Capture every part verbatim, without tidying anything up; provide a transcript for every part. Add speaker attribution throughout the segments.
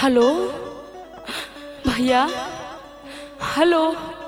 Speaker 1: Hello भैया। Hello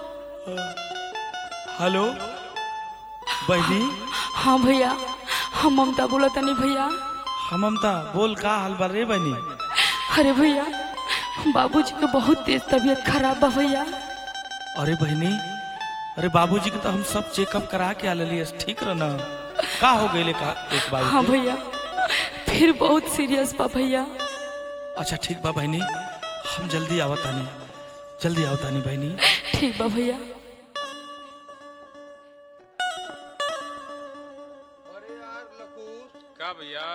Speaker 2: hello बहनी।
Speaker 1: हाँ भैया, हम ममता बोला तनी भैया।
Speaker 2: हाँ ममता बोल, का हाल बा रे बहनी?
Speaker 1: अरे भैया, बाबूजी के बहुत तेज तबीयत खराब बा भैया।
Speaker 2: अरे बहनी, अरे बाबूजी के तो हम सब चेकअप करा के आ लिए, ठीक रह ना? का हो गए का एक बार?
Speaker 1: हाँ भैया, फिर बहुत सीरियस बा भैया।
Speaker 2: अच्छा ठीक बा बहनी, हम जल्दी आवतानी, जल्दी आवतानी बहनी।
Speaker 1: ठीक बा भैया।
Speaker 3: अरे यार लकूस
Speaker 4: का भैया?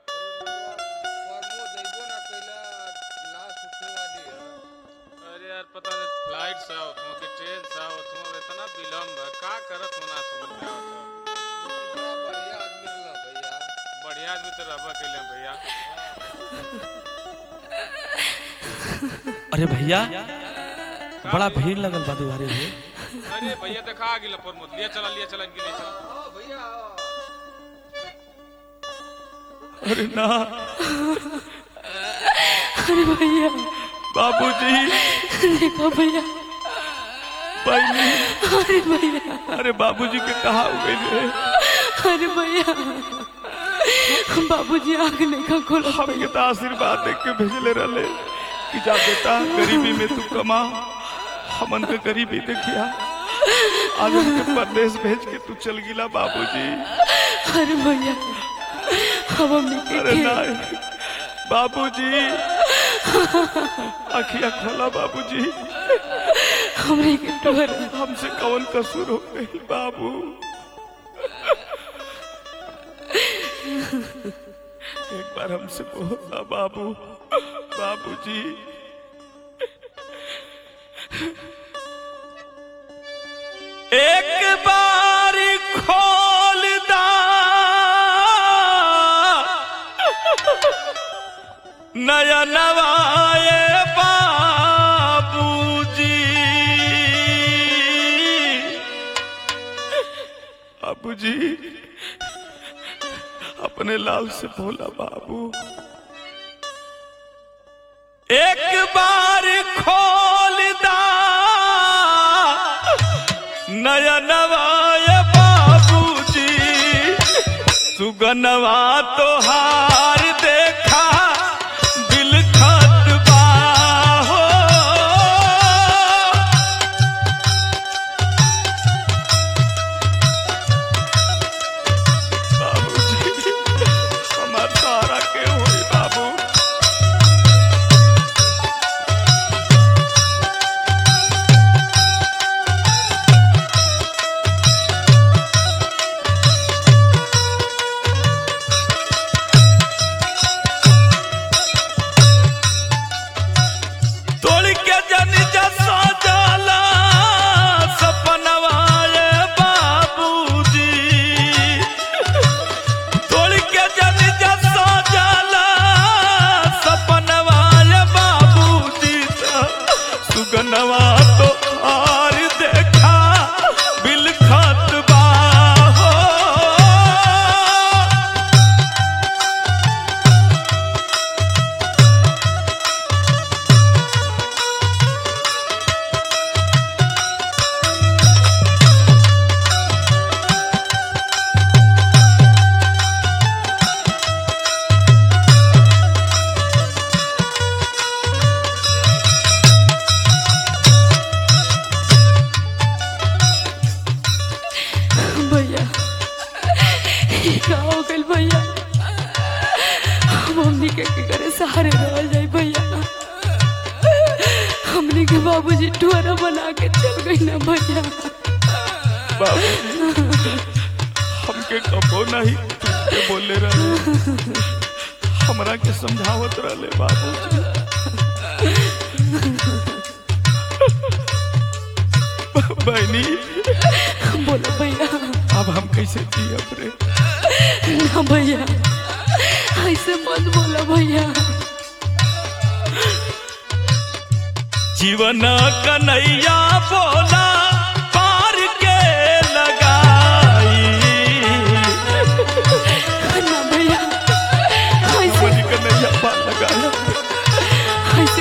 Speaker 4: अरे यार पता नहीं फ्लाइट से आओ तुम के ट्रेन से आओ तुम इतना विलंब है, का करत हो ना समझ में आवत।
Speaker 3: बढ़िया आदमी रहला भैया।
Speaker 4: बढ़िया आदमी तो रहबा कैले भैया।
Speaker 2: अरे भैया, बड़ा भीड़ लगल बा दुआरे हो।
Speaker 4: अरे भैया देखा आ गिला पर मुद लिया चला लिया चला गिले चला।
Speaker 3: हां भैया।
Speaker 2: अरे ना
Speaker 1: अरे भैया,
Speaker 2: बाबूजी,
Speaker 1: देखो भैया।
Speaker 2: बहनी,
Speaker 1: अरे भैया,
Speaker 2: अरे बाबूजी के कहा हो गए?
Speaker 1: अरे भैया, बाबूजी आग नहीं का खोला।
Speaker 2: हमके तो आशीर्वाद देख के भेजले रहले कि जा बेटा गरीबी में तू कमा, हमन के गरीबी देखिया, आज हमके परदेश भेज के तू चल गिला बाबूजी।
Speaker 1: अरे भैया, अब हम
Speaker 2: अरे
Speaker 1: नहीं
Speaker 2: नहीं बाबूजी, अखिया खोला बाबूजी,
Speaker 1: हमरे के डर।
Speaker 2: हमसे कौन कसूर हो गई बाबू? एक बार हमसे बोला बाबू, बाबूजी। एक बार खोल दा नया नवाए बाबूजी, बाबूजी अपने लाल से बोला बाबू, एक बार खोल दा नया नवाए बाबूजी, सुगनवा तो हार देखा दिल खतबा हो। बाबूजी हमार तारा के होई बाबू। सुगनवा तो हार देखा बिल खतबा हो।
Speaker 1: भैया का हो गइल भैया, मम्मी के के करे सहारे रह जाए भैया। हमने के बाबूजी टुअरा बना के चल गई ना भैया।
Speaker 2: बाबूजी हमके कबो नहीं तुझके बोले रहे, हमरा के समझावत रहे बाबूजी। बहनी
Speaker 1: बोलो भैया।
Speaker 2: अब हम कैसे जियब रे?
Speaker 1: ना भैया, ऐसे मत बोलो भैया।
Speaker 2: जीवन कन्हैया बोला पार के लगाई।
Speaker 1: ना भैया, ऐसे
Speaker 2: कन्हैया पार लगाया।
Speaker 1: ऐसे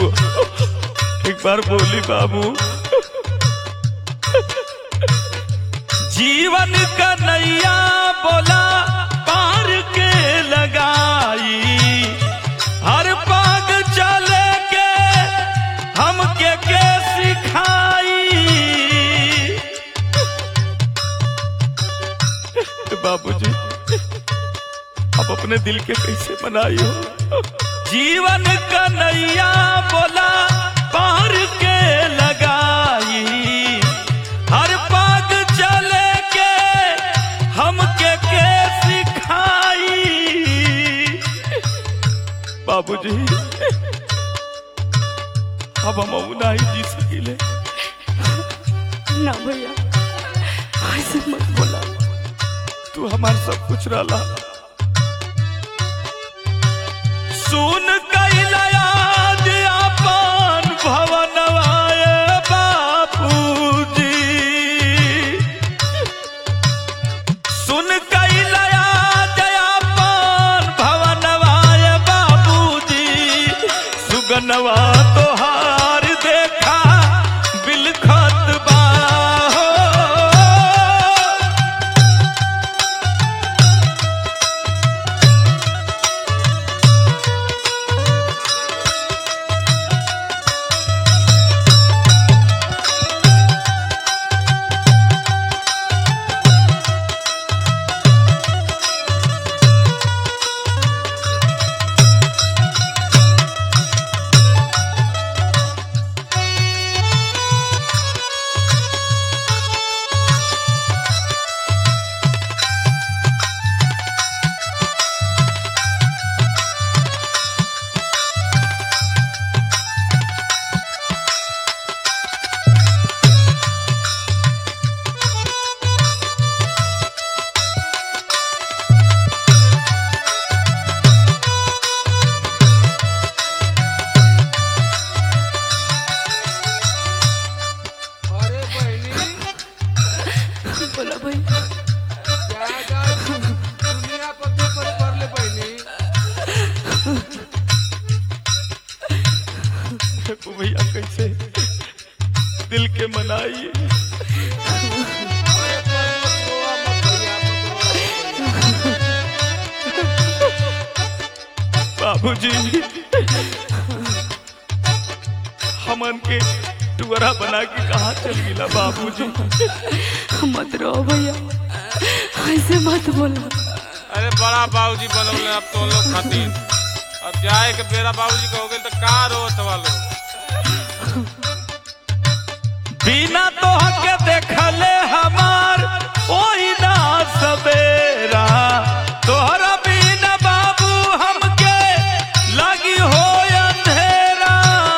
Speaker 2: बाबू एक बार बोली बाबू। जीवन का नैया बोला पार के लगाई, हर पाग चले के हमके के सिखाई। बाबूजी अब अपने दिल के कैसे मनाई हो। जीवन का नैया बोला पार के लगाई, हर पाग चले के हमके के सिखाई। बाबूजी अब हम नहीं जी सकीले।
Speaker 1: ना भैया ऐसे मत बोला,
Speaker 2: तू हमार सब कुछ रहला। सुन कैला याद अपन भवनवाए बापूजी, सुन कैला याद अपन भवनवाए बापूजी। सुगनवा तोहार देखा बिलखत बा हो।
Speaker 3: अरे बहनी
Speaker 1: बोला भैया।
Speaker 3: क्या दुनिया पते पर कर ले बहनी।
Speaker 2: देखो भैया कैसे दिल के मनाई।
Speaker 3: अरे पर मत रोआ मत भैया, मत रोआ
Speaker 2: बाबूजी हमन के टुअरा बना के कहाँ चल गिला बाबूजी।
Speaker 1: मत रो भैया, ऐसे मत बोला।
Speaker 4: अरे बड़ा बाबूजी बनौले अब तो लोग खातिर। अब जाए के बेरा बाबूजी कहोगे तो का रोत वालो।
Speaker 2: बिना तोह के देखले हमार ओही ना सवेरा, तोहरा बिना बाबू हमके लगी हो अंधेरा।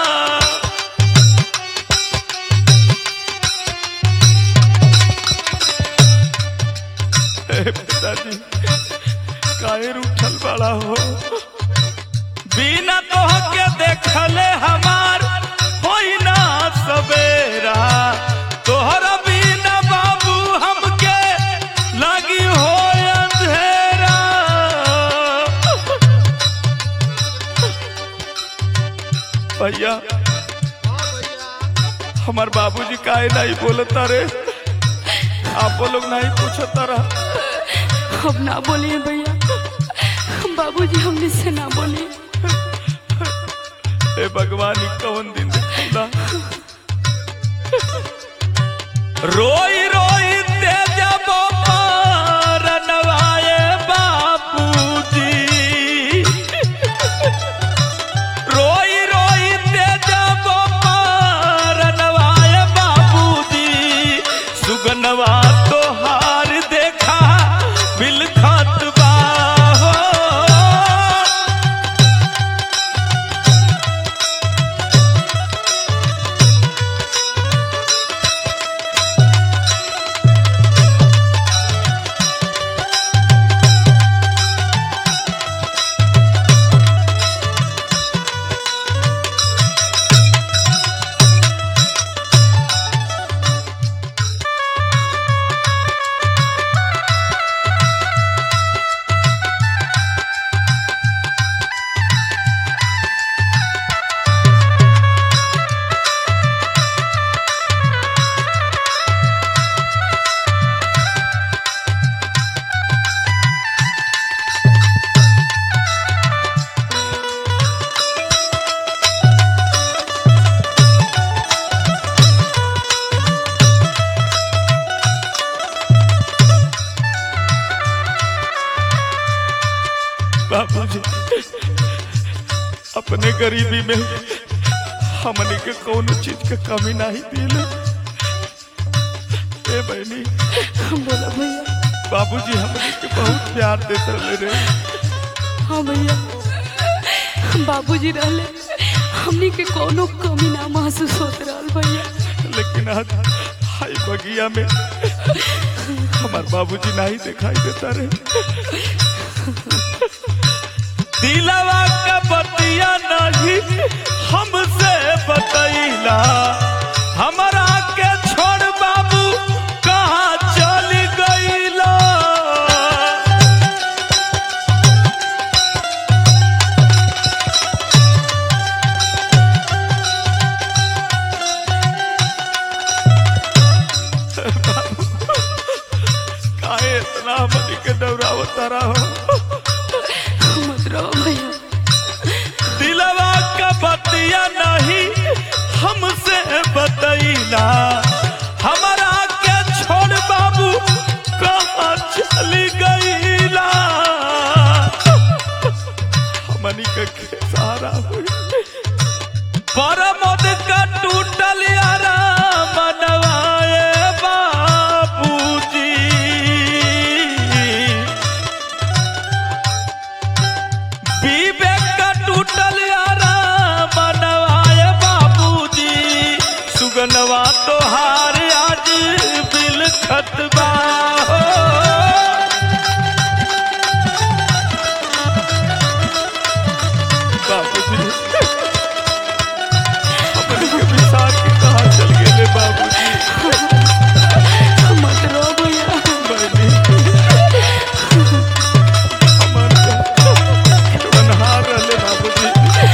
Speaker 2: हे पिताजी काहे रूठल बड़ा हो। बिना तोह के देखले हमार होई ना सवेरा, तोहरा बिना बाबू हमके लगी हो अंधेरा। भैया
Speaker 3: हाँ भैया
Speaker 2: हमार बाबूजी काहे नहीं बोलता रे, आप लोग नहीं पूछता रहा।
Speaker 1: अब ना बोलिए भैया, बाबूजी हमने से ना बोलिए।
Speaker 2: हे भगवान ई कौन दिन देखला। रोई रोई ते जब रनवाए बापूजी, रोई रोई ते जब रनवाए बापूजी। सुगनवा तोहार देखा बिलखत बा हो। गरीबी में हमने के कोनो चीज के कमी नहीं दिले। ए बहनी
Speaker 1: बोला भैया।
Speaker 2: बाबूजी हमने के बहुत प्यार देते रहे रे।
Speaker 1: हाँ भैया, बाबूजी रहले हमनी के कोनो कमी ना महसूस होत रहल भैया।
Speaker 2: लेकिन आज हाई बगिया में हमार बाबूजी नहीं दिखाई देता रे। दिलवा का बतिया नहीं हमसे बतैला, हमारा के छोड़ बाबू कहाँ चल गईला। काहे इतना हमनी के दौरावता रहो।
Speaker 1: मत रहो भैया।
Speaker 2: दिलवा का बतिया नहीं हमसे बतैला, हमारा के छोड़ बाबू कहाँ चली गईला। हमनी के सहारा हुई परमोद का टूटल यारा मनवाए बाबूजी। विवेक का टूटल यारा मनवाए बाबूजी। सुगनवा तोहार आज बिलखत बा हो। बाबूजी अपने के विसार के कहाँ चल गए बाबूजी।
Speaker 1: मत रहो भैया।
Speaker 2: बहनी हमारे बनहार रहे बाबूजी।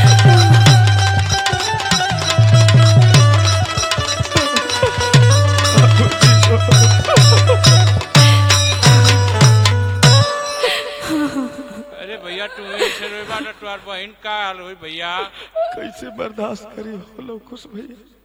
Speaker 4: अरे भैया तू ऐसे रोई बाटा, तुम्हार बहन का हाल हुई भैया?
Speaker 2: कैसे बर्दाश्त करी हो लो खुश भैया।